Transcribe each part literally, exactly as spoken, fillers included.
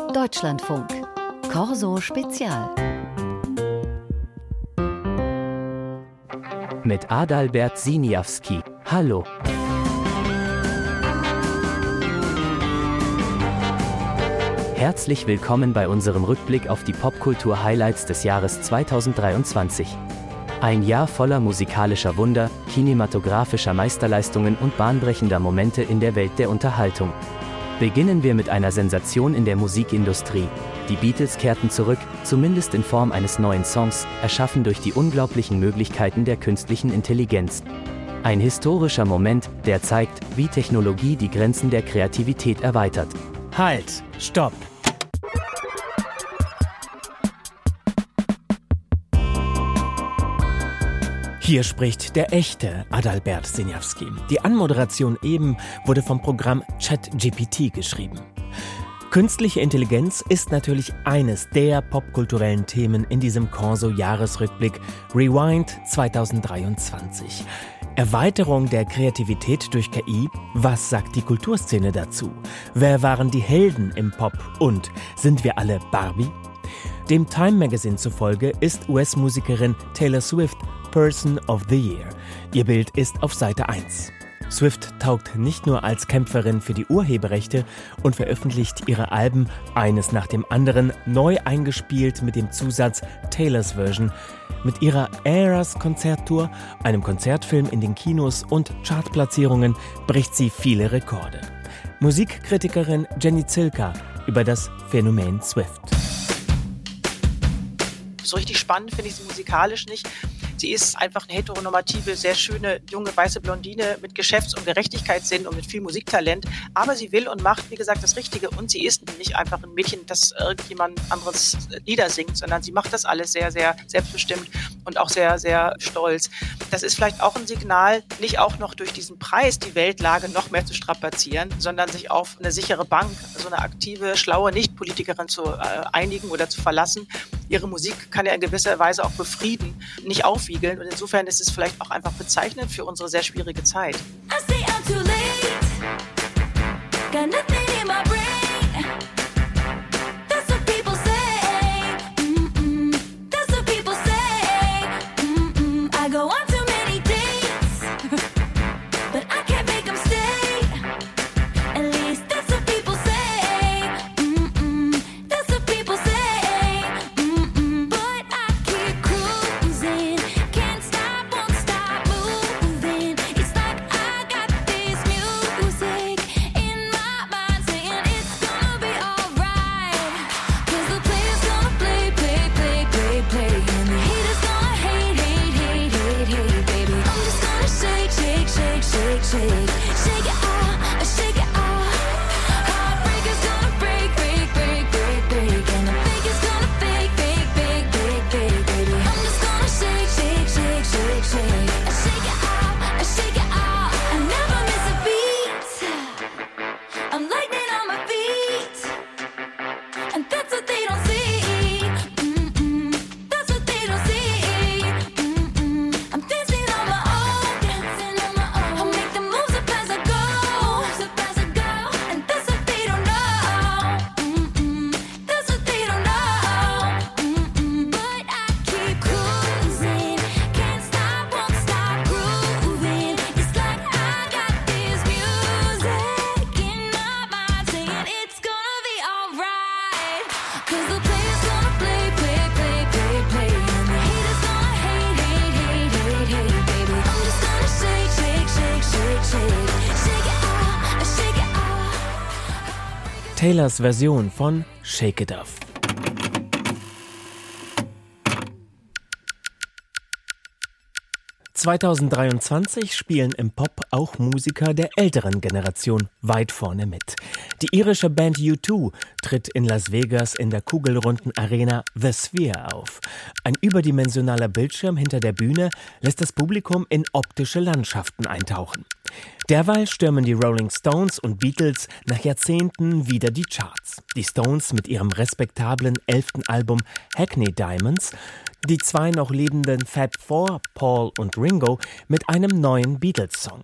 Deutschlandfunk. Corso Spezial. Mit Adalbert Siniawski. Hallo. Herzlich willkommen bei unserem Rückblick auf die Popkultur-Highlights des Jahres zweitausenddreiundzwanzig. Ein Jahr voller musikalischer Wunder, kinematografischer Meisterleistungen und bahnbrechender Momente in der Welt der Unterhaltung. Beginnen wir mit einer Sensation in der Musikindustrie. Die Beatles kehrten zurück, zumindest in Form eines neuen Songs, erschaffen durch die unglaublichen Möglichkeiten der künstlichen Intelligenz. Ein historischer Moment, der zeigt, wie Technologie die Grenzen der Kreativität erweitert. Halt! Stopp! Hier spricht der echte Adalbert Siniawski. Die Anmoderation eben wurde vom Programm ChatGPT geschrieben. Künstliche Intelligenz ist natürlich eines der popkulturellen Themen in diesem Corso-Jahresrückblick Rewind zweitausenddreiundzwanzig. Erweiterung der Kreativität durch K I, was sagt die Kulturszene dazu? Wer waren die Helden im Pop und sind wir alle Barbie? Dem Time Magazine zufolge ist U S-Musikerin Taylor Swift Person of the Year. Ihr Bild ist auf Seite eins. Swift taugt nicht nur als Kämpferin für die Urheberrechte und veröffentlicht ihre Alben eines nach dem anderen neu eingespielt mit dem Zusatz Taylor's Version. Mit ihrer Eras-Konzerttour, einem Konzertfilm in den Kinos und Chartplatzierungen bricht sie viele Rekorde. Musikkritikerin Jenny Zilka über das Phänomen Swift. So richtig spannend finde ich sie musikalisch nicht. Sie ist einfach eine heteronormative, sehr schöne, junge, weiße Blondine mit Geschäfts- und Gerechtigkeitssinn und mit viel Musiktalent. Aber sie will und macht, wie gesagt, das Richtige. Und sie ist nicht einfach ein Mädchen, das irgendjemand anderes Lieder singt, sondern sie macht das alles sehr, sehr selbstbestimmt und auch sehr, sehr stolz. Das ist vielleicht auch ein Signal, nicht auch noch durch diesen Preis die Weltlage noch mehr zu strapazieren, sondern sich auf eine sichere Bank, so eine aktive, schlaue Nichtpolitikerin zu äh, einigen oder zu verlassen. Ihre Musik kann ja in gewisser Weise auch befrieden, nicht aufwiegeln. Und insofern ist es vielleicht auch einfach bezeichnend für unsere sehr schwierige Zeit. I say I'm too late. Got nothing in my brain. That's what people say. Mm-mm. That's what people say. Mm-mm. I go on too many dates, but I can't make them stay. At least that's what people say. Mm-mm. That's what people say. Taylors Version von Shake It Off. zweitausenddreiundzwanzig spielen im Pop auch Musiker der älteren Generation weit vorne mit. Die irische Band U zwei tritt in Las Vegas in der kugelrunden Arena The Sphere auf. Ein überdimensionaler Bildschirm hinter der Bühne lässt das Publikum in optische Landschaften eintauchen. Derweil stürmen die Rolling Stones und Beatles nach Jahrzehnten wieder die Charts. Die Stones mit ihrem respektablen elften Album Hackney Diamonds, die zwei noch lebenden Fab Four, Paul und Ringo, mit einem neuen Beatles-Song.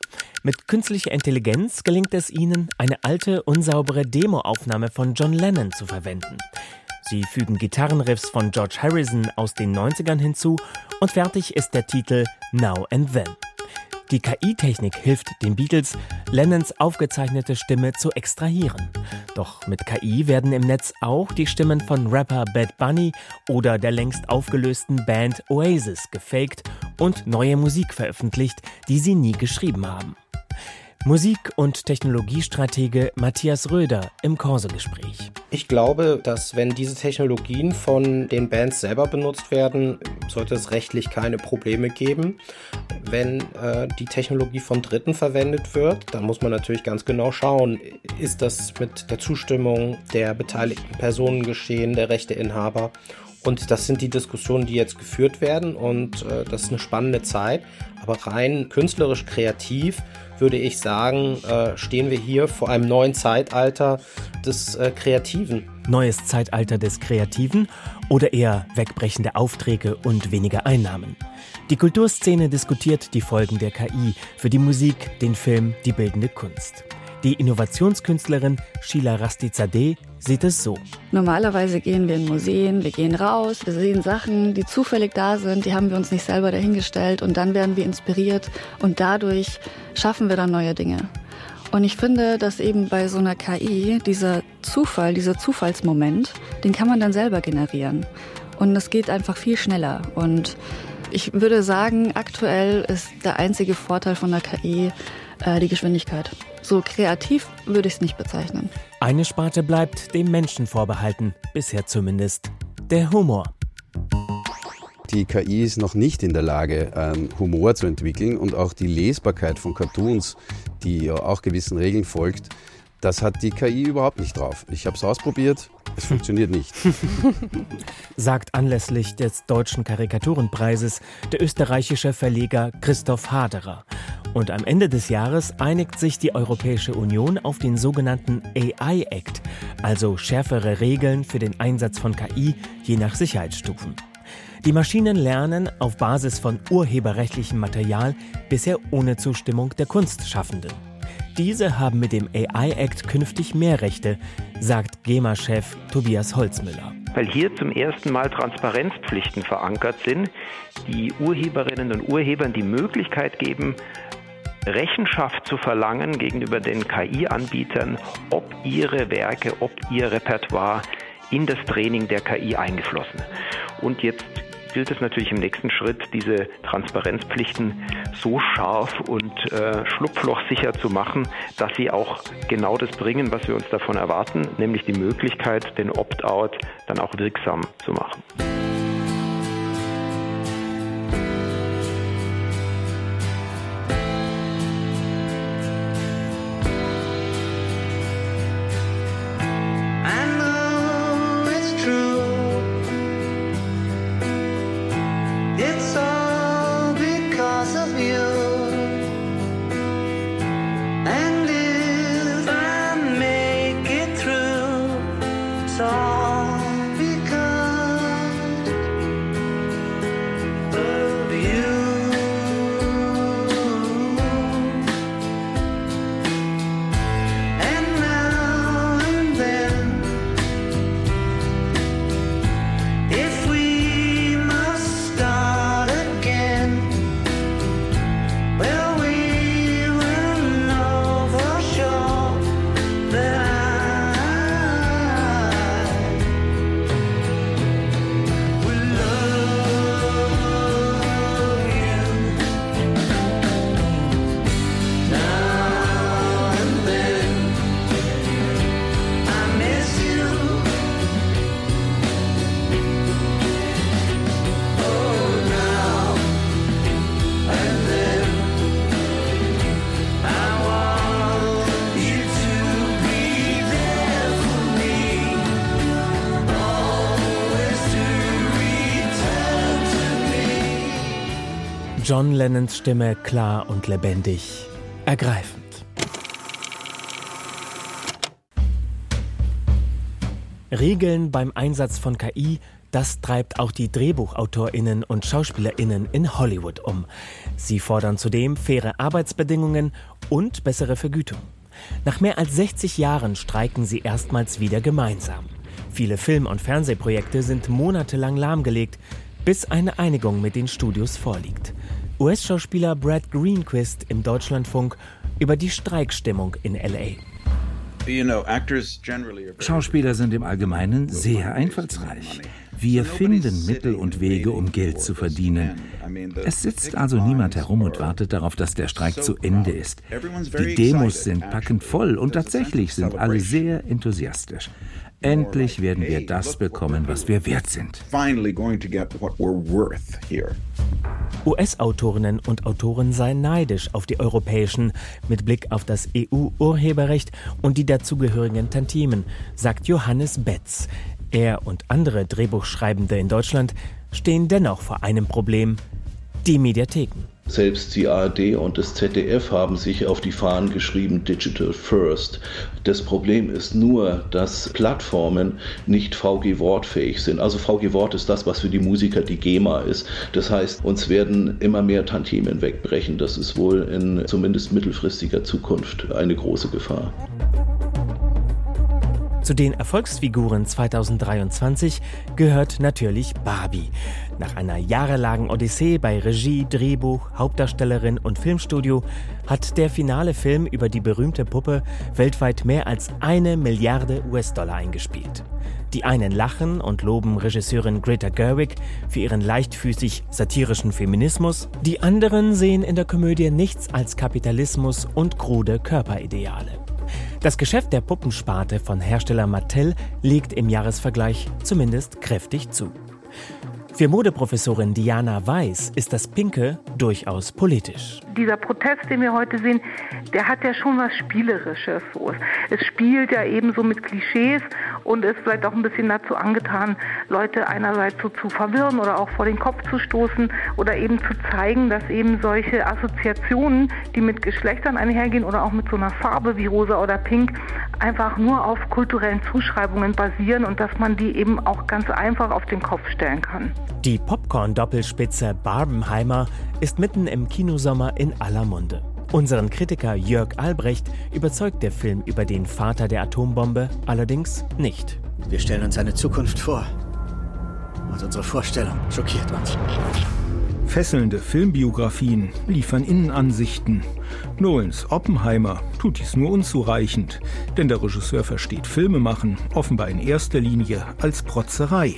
Mit künstlicher Intelligenz gelingt es ihnen, eine alte, unsaubere Demoaufnahme von John Lennon zu verwenden. Sie fügen Gitarrenriffs von George Harrison aus den neunzigern hinzu und fertig ist der Titel Now and Then. Die K I-Technik hilft den Beatles, Lennons aufgezeichnete Stimme zu extrahieren. Doch mit K I werden im Netz auch die Stimmen von Rapper Bad Bunny oder der längst aufgelösten Band Oasis gefaked und neue Musik veröffentlicht, die sie nie geschrieben haben. Musik- und Technologiestratege Matthias Röder im Corso-Gespräch. Ich glaube, dass wenn diese Technologien von den Bands selber benutzt werden, sollte es rechtlich keine Probleme geben. Wenn äh, die Technologie von Dritten verwendet wird, dann muss man natürlich ganz genau schauen, ist das mit der Zustimmung der beteiligten Personen geschehen, der Rechteinhaber. Und das sind die Diskussionen, die jetzt geführt werden und äh, das ist eine spannende Zeit. Aber rein künstlerisch kreativ würde ich sagen, äh, stehen wir hier vor einem neuen Zeitalter des äh, Kreativen. Neues Zeitalter des Kreativen oder eher wegbrechende Aufträge und weniger Einnahmen? Die Kulturszene diskutiert die Folgen der K I für die Musik, den Film, die bildende Kunst. Die Innovationskünstlerin Sheila Rastizadeh sieht es so. Normalerweise gehen wir in Museen, wir gehen raus, wir sehen Sachen, die zufällig da sind, die haben wir uns nicht selber dahingestellt und dann werden wir inspiriert und dadurch schaffen wir dann neue Dinge. Und ich finde, dass eben bei so einer K I dieser Zufall, dieser Zufallsmoment, den kann man dann selber generieren. Und das geht einfach viel schneller. Und ich würde sagen, aktuell ist der einzige Vorteil von der K I äh, die Geschwindigkeit. So kreativ würde ich es nicht bezeichnen. Eine Sparte bleibt dem Menschen vorbehalten, bisher zumindest: der Humor. Die K I ist noch nicht in der Lage, ähm, Humor zu entwickeln und auch die Lesbarkeit von Cartoons, die ja auch gewissen Regeln folgt, das hat die K I überhaupt nicht drauf. Ich habe es ausprobiert, es funktioniert nicht. Sagt anlässlich des Deutschen Karikaturenpreises der österreichische Verleger Christoph Haderer. Und am Ende des Jahres einigt sich die Europäische Union auf den sogenannten A I-Act, also schärfere Regeln für den Einsatz von K I je nach Sicherheitsstufen. Die Maschinen lernen auf Basis von urheberrechtlichem Material, bisher ohne Zustimmung der Kunstschaffenden. Diese haben mit dem A I-Act künftig mehr Rechte, sagt GEMA-Chef Tobias Holzmüller. Weil hier zum ersten Mal Transparenzpflichten verankert sind, die Urheberinnen und Urhebern die Möglichkeit geben, Rechenschaft zu verlangen gegenüber den K I-Anbietern, ob ihre Werke, ob ihr Repertoire in das Training der K I eingeflossen. Und jetzt gilt es natürlich im nächsten Schritt, diese Transparenzpflichten so scharf und äh, schlupflochsicher zu machen, dass sie auch genau das bringen, was wir uns davon erwarten, nämlich die Möglichkeit, den Opt-out dann auch wirksam zu machen. John Lennons Stimme klar und lebendig, ergreifend. Regeln beim Einsatz von K I Das treibt auch die DrehbuchautorInnen und SchauspielerInnen in Hollywood um. Sie fordern zudem faire Arbeitsbedingungen und bessere Vergütung. Nach mehr als sechzig Jahren streiken sie erstmals wieder gemeinsam. Viele Film- und Fernsehprojekte sind monatelang lahmgelegt, bis eine Einigung mit den Studios vorliegt. U S-Schauspieler Brad Greenquist im Deutschlandfunk über die Streikstimmung in L A. Schauspieler sind im Allgemeinen sehr einfallsreich. Wir finden Mittel und Wege, um Geld zu verdienen. Es sitzt also niemand herum und wartet darauf, dass der Streik zu Ende ist. Die Demos sind packend voll und tatsächlich sind alle sehr enthusiastisch. Endlich werden wir das bekommen, was wir wert sind. U S-Autorinnen und Autoren seien neidisch auf die europäischen, mit Blick auf das E U-Urheberrecht und die dazugehörigen Tantiemen, sagt Johannes Betz. Er und andere Drehbuchschreibende in Deutschland stehen dennoch vor einem Problem: die Mediatheken. Selbst die A R D und das Z D F haben sich auf die Fahnen geschrieben, Digital First. Das Problem ist nur, dass Plattformen nicht V G-Wortfähig sind. Also V G-Wort ist das, was für die Musiker die GEMA ist. Das heißt, uns werden immer mehr Tantiemen wegbrechen. Das ist wohl in zumindest mittelfristiger Zukunft eine große Gefahr. Zu den Erfolgsfiguren zweitausenddreiundzwanzig gehört natürlich Barbie. Nach einer jahrelangen Odyssee bei Regie, Drehbuch, Hauptdarstellerin und Filmstudio hat der finale Film über die berühmte Puppe weltweit mehr als eine Milliarde U S-Dollar eingespielt. Die einen lachen und loben Regisseurin Greta Gerwig für ihren leichtfüßig satirischen Feminismus, die anderen sehen in der Komödie nichts als Kapitalismus und krude Körperideale. Das Geschäft der Puppensparte von Hersteller Mattel legt im Jahresvergleich zumindest kräftig zu. Für Modeprofessorin Diana Weiß ist das Pinke durchaus politisch. Dieser Protest, den wir heute sehen, der hat ja schon was Spielerisches. So. Es spielt ja eben so mit Klischees und ist vielleicht auch ein bisschen dazu angetan, Leute einerseits so zu verwirren oder auch vor den Kopf zu stoßen oder eben zu zeigen, dass eben solche Assoziationen, die mit Geschlechtern einhergehen oder auch mit so einer Farbe wie rosa oder pink, einfach nur auf kulturellen Zuschreibungen basieren und dass man die eben auch ganz einfach auf den Kopf stellen kann. Die Popcorn-Doppelspitze Barbenheimer ist mitten im Kinosommer in aller Munde. Unseren Kritiker Jörg Albrecht überzeugt der Film über den Vater der Atombombe allerdings nicht. Wir stellen uns eine Zukunft vor. Und unsere Vorstellung schockiert uns. Fesselnde Filmbiografien liefern Innenansichten. Nolans Oppenheimer tut dies nur unzureichend, denn der Regisseur versteht Filmemachen offenbar in erster Linie als Protzerei.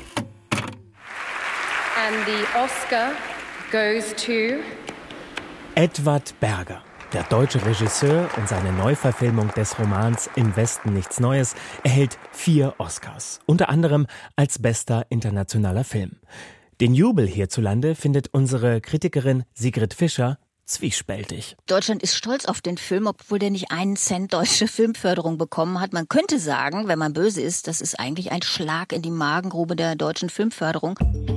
And the Oscar goes to Edward Berger. Der deutsche Regisseur und seine Neuverfilmung des Romans Im Westen nichts Neues erhält vier Oscars, unter anderem als bester internationaler Film. Den Jubel hierzulande findet unsere Kritikerin Sigrid Fischer zwiespältig. Deutschland ist stolz auf den Film, obwohl der nicht einen Cent deutsche Filmförderung bekommen hat. Man könnte sagen, wenn man böse ist, das ist eigentlich ein Schlag in die Magengrube der deutschen Filmförderung.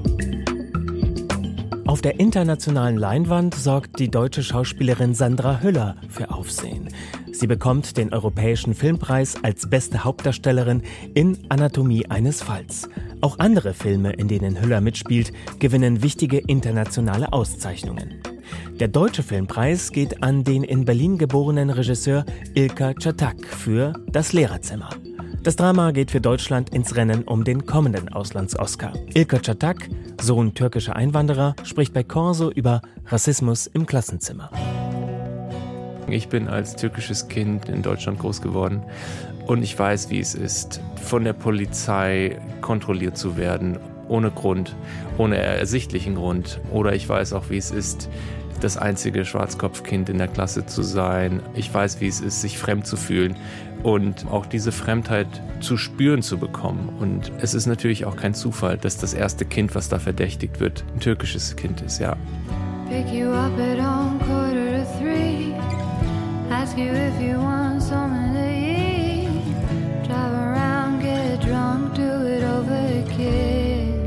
Auf der internationalen Leinwand sorgt die deutsche Schauspielerin Sandra Hüller für Aufsehen. Sie bekommt den Europäischen Filmpreis als beste Hauptdarstellerin in Anatomie eines Falls. Auch andere Filme, in denen Hüller mitspielt, gewinnen wichtige internationale Auszeichnungen. Der Deutsche Filmpreis geht an den in Berlin geborenen Regisseur Ilker Çatak für Das Lehrerzimmer. Das Drama geht für Deutschland ins Rennen um den kommenden Auslands-Oscar. Ilker Çatak, Sohn türkischer Einwanderer, spricht bei Corso über Rassismus im Klassenzimmer. Ich bin als türkisches Kind in Deutschland groß geworden und ich weiß, wie es ist, von der Polizei kontrolliert zu werden, ohne Grund, ohne ersichtlichen Grund. Oder ich weiß auch, wie es ist, das einzige Schwarzkopfkind in der Klasse zu sein. Ich weiß, wie es ist, sich fremd zu fühlen und auch diese Fremdheit zu spüren zu bekommen. Und es ist natürlich auch kein Zufall, dass das erste Kind, was da verdächtigt wird, ein türkisches Kind ist, ja. Pick you up at home, quarter to three. Ask you if you want something to eat. Drive around, get drunk, do it over again.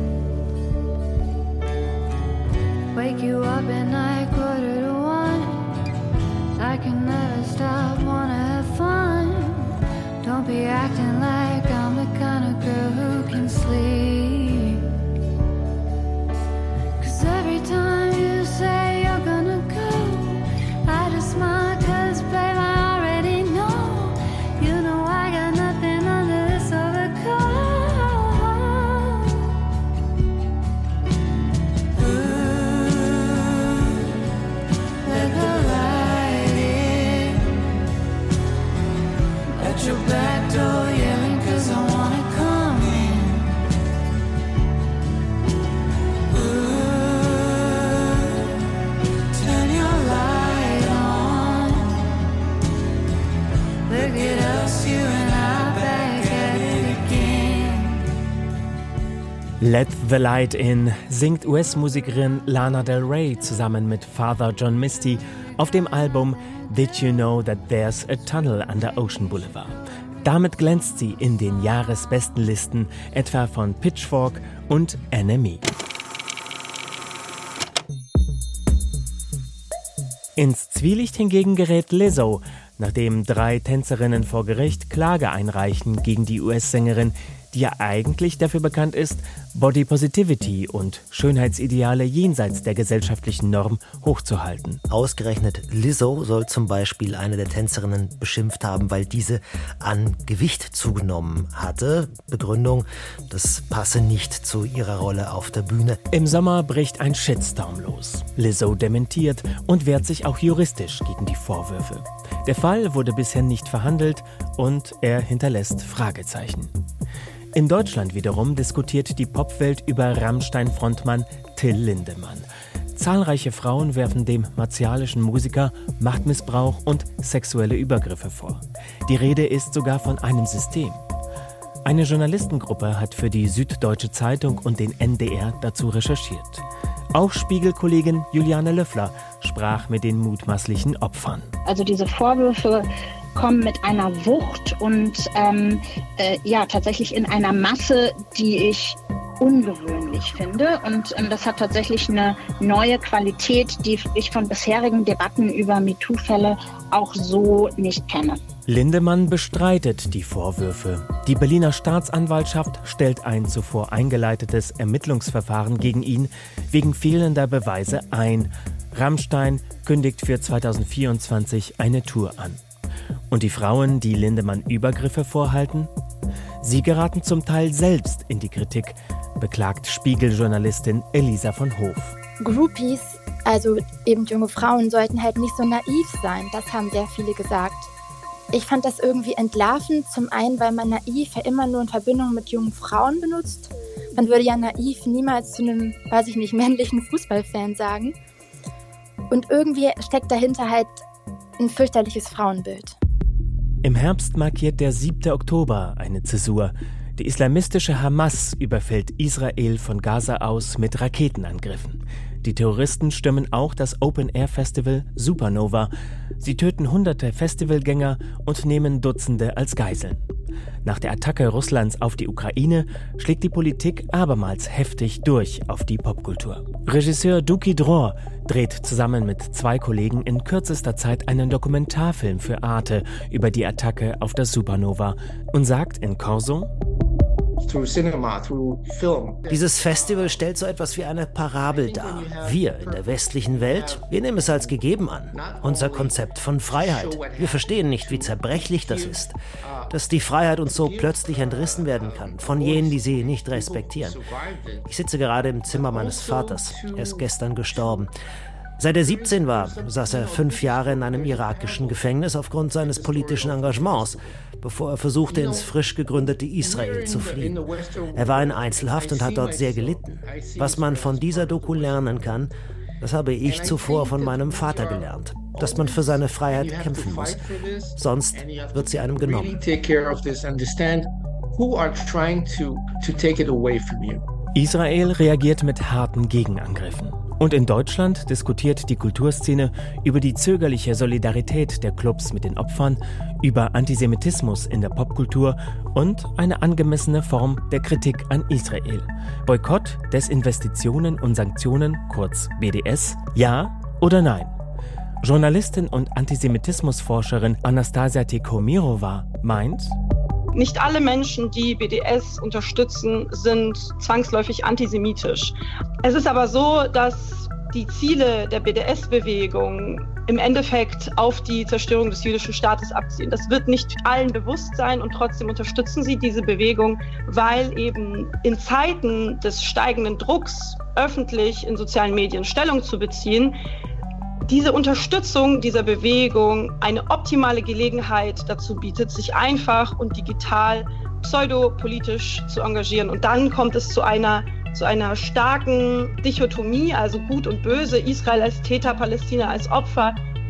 Wake you up at night, quarter to one. I can never stop, wanna have fun. Don't be acting like I'm the kind of girl who can sleep. Let the Light In singt U S-Musikerin Lana Del Rey zusammen mit Father John Misty auf dem Album Did You Know That There's a Tunnel Under Ocean Boulevard. Damit glänzt sie in den Jahresbestenlisten, etwa von Pitchfork und N M E. Ins Zwielicht hingegen gerät Lizzo, nachdem drei Tänzerinnen vor Gericht Klage einreichen gegen die U S-Sängerin, die ja eigentlich dafür bekannt ist, Body Positivity und Schönheitsideale jenseits der gesellschaftlichen Norm hochzuhalten. Ausgerechnet Lizzo soll zum Beispiel eine der Tänzerinnen beschimpft haben, weil diese an Gewicht zugenommen hatte. Begründung, das passe nicht zu ihrer Rolle auf der Bühne. Im Sommer bricht ein Shitstorm los. Lizzo dementiert und wehrt sich auch juristisch gegen die Vorwürfe. Der Fall wurde bisher nicht verhandelt und er hinterlässt Fragezeichen. In Deutschland wiederum diskutiert die Popwelt über Rammstein-Frontmann Till Lindemann. Zahlreiche Frauen werfen dem martialischen Musiker Machtmissbrauch und sexuelle Übergriffe vor. Die Rede ist sogar von einem System. Eine Journalistengruppe hat für die Süddeutsche Zeitung und den N D R dazu recherchiert. Auch Spiegel-Kollegin Juliane Löffler sprach mit den mutmaßlichen Opfern. Also diese Vorwürfe kommen mit einer Wucht und ähm, äh, ja tatsächlich in einer Masse, die ich ungewöhnlich finde. Und ähm, das hat tatsächlich eine neue Qualität, die ich von bisherigen Debatten über MeToo-Fälle auch so nicht kenne. Lindemann bestreitet die Vorwürfe. Die Berliner Staatsanwaltschaft stellt ein zuvor eingeleitetes Ermittlungsverfahren gegen ihn wegen fehlender Beweise ein. Rammstein kündigt für zweitausendvierundzwanzig eine Tour an. Und die Frauen, die Lindemann Übergriffe vorhalten? Sie geraten zum Teil selbst in die Kritik, beklagt Spiegel-Journalistin Elisa von Hof. Groupies, also eben junge Frauen, sollten halt nicht so naiv sein. Das haben sehr viele gesagt. Ich fand das irgendwie entlarvend. Zum einen, weil man naiv ja immer nur in Verbindung mit jungen Frauen benutzt. Man würde ja naiv niemals zu einem, weiß ich nicht, männlichen Fußballfan sagen. Und irgendwie steckt dahinter halt ein fürchterliches Frauenbild. Im Herbst markiert der siebte Oktober eine Zäsur. Die islamistische Hamas überfällt Israel von Gaza aus mit Raketenangriffen. Die Terroristen stürmen auch das Open-Air-Festival Supernova. Sie töten hunderte Festivalgänger und nehmen Dutzende als Geiseln. Nach der Attacke Russlands auf die Ukraine schlägt die Politik abermals heftig durch auf die Popkultur. Regisseur Duki Dror dreht zusammen mit zwei Kollegen in kürzester Zeit einen Dokumentarfilm für Arte über die Attacke auf das Supernova und sagt in Corso: Dieses Festival stellt so etwas wie eine Parabel dar. Wir in der westlichen Welt, wir nehmen es als gegeben an. Unser Konzept von Freiheit. Wir verstehen nicht, wie zerbrechlich das ist. Dass die Freiheit uns so plötzlich entrissen werden kann, von jenen, die sie nicht respektieren. Ich sitze gerade im Zimmer meines Vaters. Er ist gestern gestorben. Seit er siebzehn war, saß er fünf Jahre in einem irakischen Gefängnis aufgrund seines politischen Engagements, bevor er versuchte, ins frisch gegründete Israel zu fliehen. Er war in Einzelhaft und hat dort sehr gelitten. Was man von dieser Doku lernen kann, das habe ich zuvor von meinem Vater gelernt, dass man für seine Freiheit kämpfen muss. Sonst wird sie einem genommen. Israel reagiert mit harten Gegenangriffen. Und in Deutschland diskutiert die Kulturszene über die zögerliche Solidarität der Clubs mit den Opfern, über Antisemitismus in der Popkultur und eine angemessene Form der Kritik an Israel. Boykott, Desinvestitionen und Sanktionen, kurz B D S, ja oder nein? Journalistin und Antisemitismusforscherin Anastasia Tikhomirova meint: Nicht alle Menschen, die B D S unterstützen, sind zwangsläufig antisemitisch. Es ist aber so, dass die Ziele der B D S-Bewegung im Endeffekt auf die Zerstörung des jüdischen Staates abzielen. Das wird nicht allen bewusst sein und trotzdem unterstützen sie diese Bewegung, weil eben in Zeiten des steigenden Drucks, öffentlich in sozialen Medien Stellung zu beziehen, diese Unterstützung dieser Bewegung eine optimale Gelegenheit dazu bietet, sich einfach und digital pseudopolitisch zu engagieren. Und dann kommt es zu einer, zu einer starken Dichotomie, also Gut und Böse, Israel als Täter, Palästina als Opfer.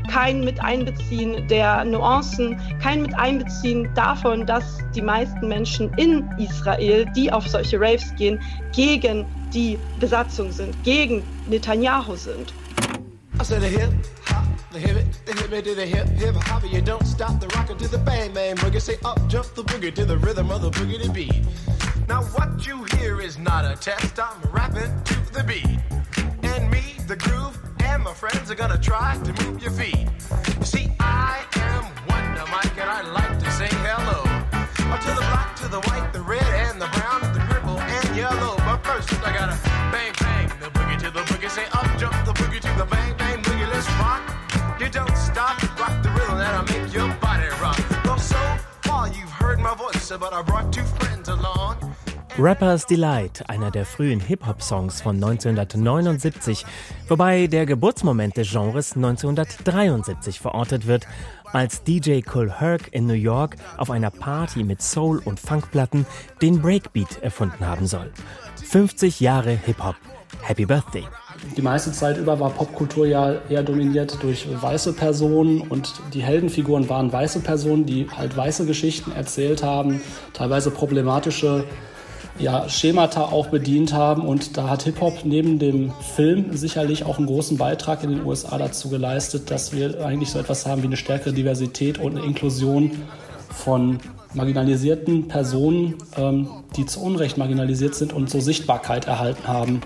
kein Miteinbeziehen der Nuancen, kein Miteinbeziehen davon, dass die meisten Menschen in Israel, die auf solche Raves gehen, gegen die Besatzung sind, gegen Netanyahu sind. The hip it, the hip it to the hip, hip hop, you don't stop the rocker to the bang bang boogie. Say up, jump the boogie to the rhythm of the boogie to beat. Now what you hear is not a test, I'm rapping to the beat. And me, the groove, and my friends are gonna try to move your feet. You see, I am Wonder Mike and I like to say hello. Up to the black, to the white, the red, and the brown, the purple, and yellow. But first I gotta bang bang the boogie to the boogie. Say up, jump the boogie to the bang bang boogie. Let's rock. You don't stop, rock the rhythm that'll make your body rock. Well, so far you've heard my voice, but I brought two friends along. Rapper's Delight, einer der frühen Hip-Hop-Songs von neunzehnhundertneunundsiebzig, wobei der Geburtsmoment des Genres neunzehnhundertdreiundsiebzig verortet wird, als D J Kool Herc in New York auf einer Party mit Soul- und Funkplatten den Breakbeat erfunden haben soll. fünfzig Jahre Hip-Hop. Happy Birthday! Die meiste Zeit über war Popkultur ja eher dominiert durch weiße Personen und die Heldenfiguren waren weiße Personen, die halt weiße Geschichten erzählt haben, teilweise problematische ja, Schemata auch bedient haben und da hat Hip-Hop neben dem Film sicherlich auch einen großen Beitrag in den U S A dazu geleistet, dass wir eigentlich so etwas haben wie eine stärkere Diversität und eine Inklusion von marginalisierten Personen, ähm, die zu Unrecht marginalisiert sind und so Sichtbarkeit erhalten haben.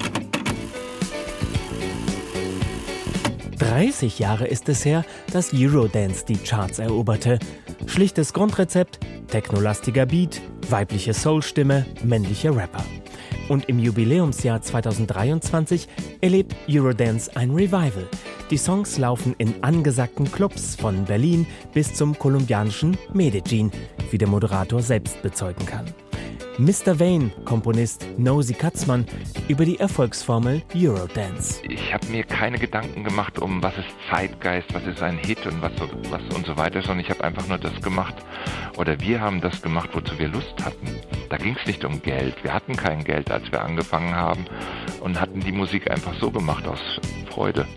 dreißig Jahre ist es her, dass Eurodance die Charts eroberte. Schlichtes Grundrezept, technolastiger Beat, weibliche Soulstimme, männliche Rapper. Und im Jubiläumsjahr zweitausenddreiundzwanzig erlebt Eurodance ein Revival. Die Songs laufen in angesagten Clubs von Berlin bis zum kolumbianischen Medellin, wie der Moderator selbst bezeugen kann. Mister Vane, Komponist Nosy Katzmann, über die Erfolgsformel Eurodance. Ich habe mir keine Gedanken gemacht, um was ist Zeitgeist, was ist ein Hit und was, was und so weiter, sondern ich habe einfach nur das gemacht, oder wir haben das gemacht, wozu wir Lust hatten. Da ging es nicht um Geld. Wir hatten kein Geld, als wir angefangen haben und hatten die Musik einfach so gemacht aus Freude.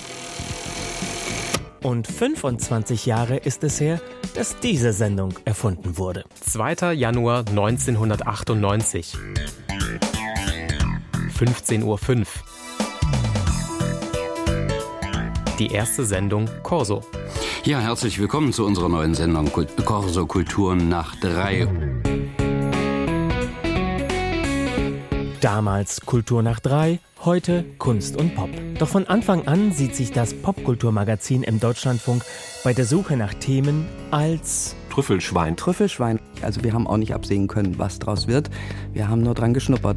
Und fünfundzwanzig Jahre ist es her, dass diese Sendung erfunden wurde. zweiter Januar neunzehnhundertachtundneunzig. fünfzehn Uhr fünf. Die erste Sendung Corso. Ja, herzlich willkommen zu unserer neuen Sendung Corso Kulturen nach drei. Damals Kultur nach drei, heute Kunst und Pop. Doch von Anfang an sieht sich das Popkulturmagazin im Deutschlandfunk bei der Suche nach Themen als Trüffelschwein. Trüffelschwein. Also wir haben auch nicht absehen können, was draus wird. Wir haben nur dran geschnuppert.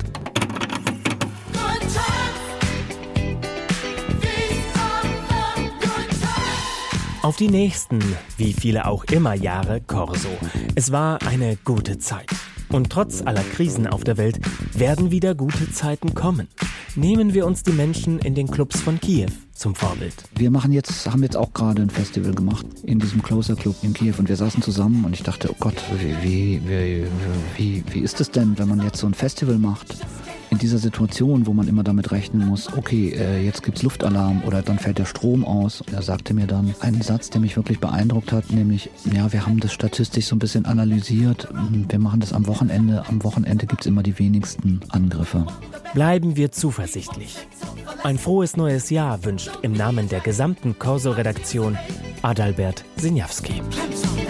Auf die nächsten, wie viele auch immer Jahre, Corso. Es war eine gute Zeit. Und trotz aller Krisen auf der Welt werden wieder gute Zeiten kommen. Nehmen wir uns die Menschen in den Clubs von Kiew zum Vorbild. Wir machen jetzt, haben jetzt auch gerade ein Festival gemacht in diesem Closer Club in Kiew und wir saßen zusammen und ich dachte, oh Gott, wie, wie, wie, wie, wie ist es denn, wenn man jetzt so ein Festival macht? In dieser Situation, wo man immer damit rechnen muss, okay, äh, jetzt gibt's Luftalarm oder dann fällt der Strom aus. Er sagte mir dann einen Satz, der mich wirklich beeindruckt hat, nämlich, ja, wir haben das statistisch so ein bisschen analysiert. Wir machen das am Wochenende. Am Wochenende gibt's immer die wenigsten Angriffe. Bleiben wir zuversichtlich. Ein frohes neues Jahr wünscht im Namen der gesamten Corso-Redaktion Adalbert Sinjawski.